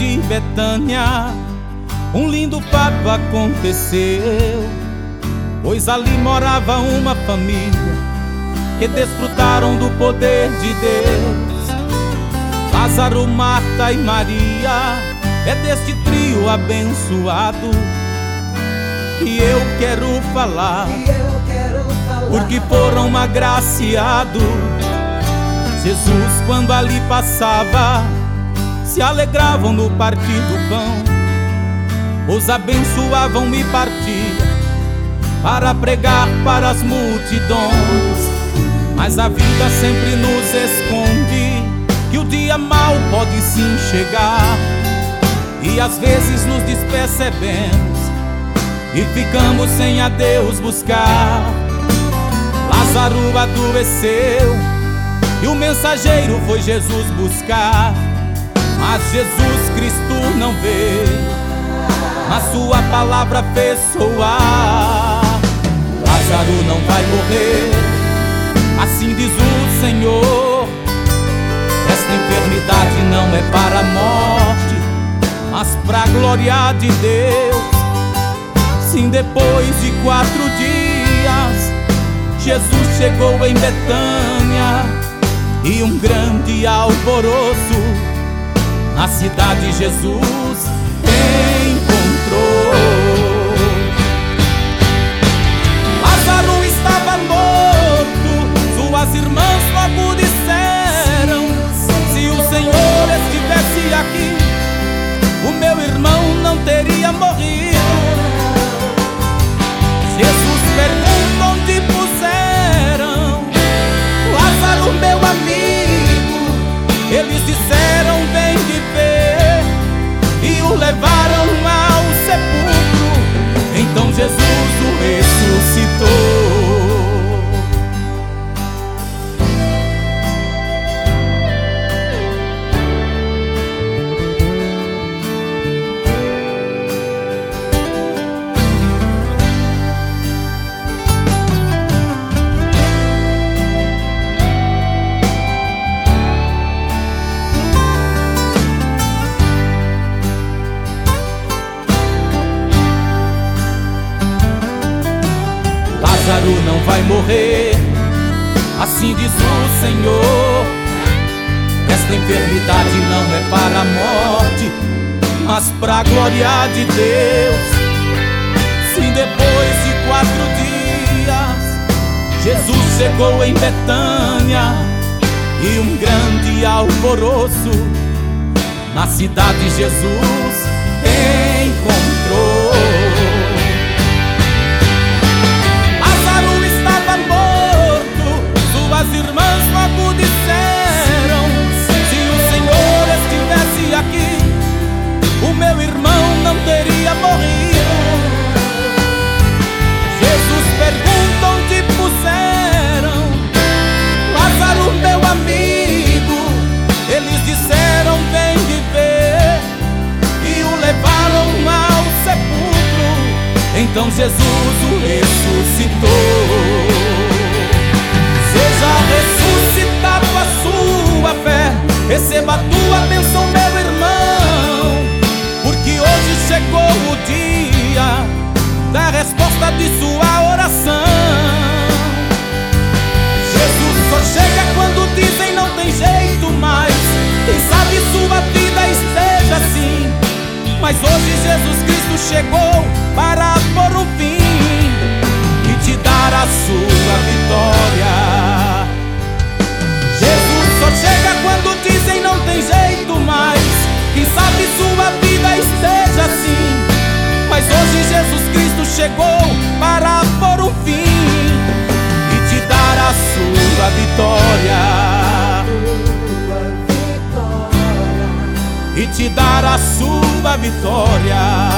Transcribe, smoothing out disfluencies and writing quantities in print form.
de Betânia, um lindo fato aconteceu, pois ali morava uma família que desfrutaram do poder de Deus. Lázaro, Marta e Maria é deste trio abençoado que eu quero falar, porque foram agraciados. Jesus, quando ali passava, se alegravam no partir do pão, os abençoavam e partiam para pregar para as multidões. Mas a vida sempre nos esconde que o dia mau pode sim chegar, e às vezes nos despercebemos e ficamos sem a Deus buscar. Lázaro adoeceu e o mensageiro foi Jesus buscar, mas Jesus Cristo não veio, mas sua palavra fez soar. Lázaro não vai morrer, assim diz o Senhor. Esta enfermidade não é para a morte, mas para a glória de Deus. Sim, depois de 4 dias, Jesus chegou em Betânia, e um grande alvoroço na cidade Jesus encontrou. Lázaro estava morto, suas irmãs logo disseram: se o Senhor estivesse aqui, o meu irmão não teria morrido. Jesus pergunta onde puseram Lázaro, meu amigo. Eles disseram: vem de ver, e o levaram ao sepulcro. Então Jesus o ressuscitou. Lázaro não vai morrer, assim diz o Senhor. Esta enfermidade não é para a morte, mas para a glória de Deus. Sim, depois de 4 dias, Jesus chegou em Betânia, e um grande alvoroço na cidade Jesus encontrou. As irmãs logo disseram: se o Senhor estivesse aqui, o meu irmão não teria morrido. Jesus pergunta onde puseram Lázaro, meu amigo. Eles disseram: vem de ver, e o levaram ao sepulcro. Então Jesus o ressuscitou. Seja ressuscitado a sua fé, receba a tua bênção, meu irmão, porque hoje chegou o dia da resposta de sua oração. Jesus só chega quando dizem não tem jeito mais. Quem sabe sua vida esteja assim, mas hoje Jesus Cristo chegou para pôr um fim e te dar a sua vitória. Jesus só chega quando dizem não tem jeito mais. Quem sabe sua vida esteja assim, mas hoje Jesus Cristo chegou para pôr um fim e te dar a sua vitória. E te dar a sua vitória.